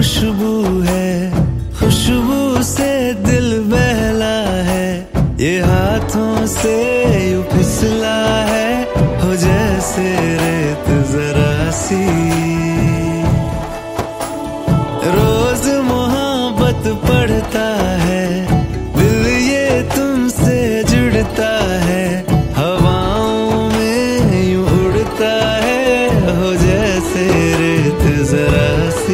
खुशबू है, खुशबू से दिल बहला है, ये हाथों से यूं फिसला है, हो जैसे रेत जरा सी। रोज मोहब्बत पढ़ता है, दिल ये तुमसे जुड़ता है, हवाओं में यूं उड़ता है, हो जैसे रेत जरा सी।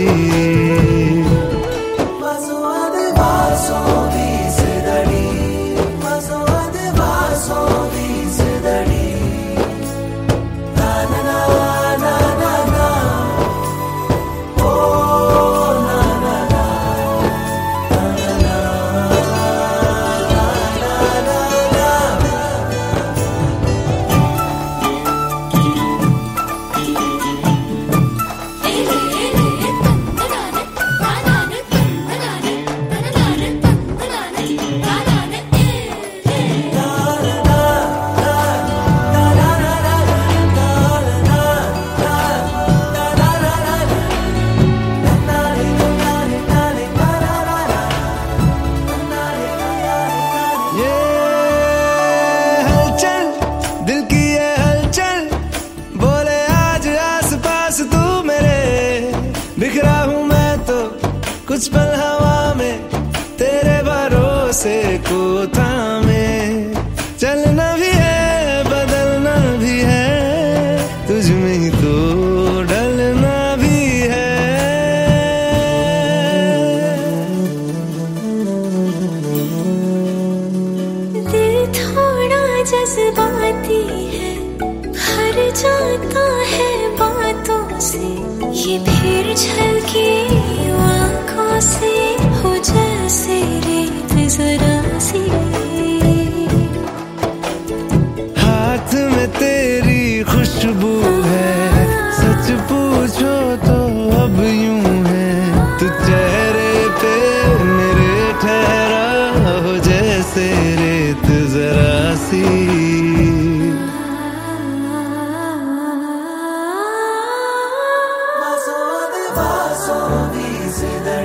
बिखरा हूँ मैं तो कुछ पल हवा में, तेरे भरोसे को थामे, चलना भी है बदलना भी है, तुझ में ही तो ढलना भी है। दिल थोड़ा जज्बाती है, हर जाता है बातों से, ये फिर झलके आँखों से, हो जैसे रेत जरा सी। हाथ में तेरी खुशबू है, सच पूछो तो अब यूं है, तू चेहरे पे मेरे ठहरा, हो जैसे रेत जरा सी। Paso di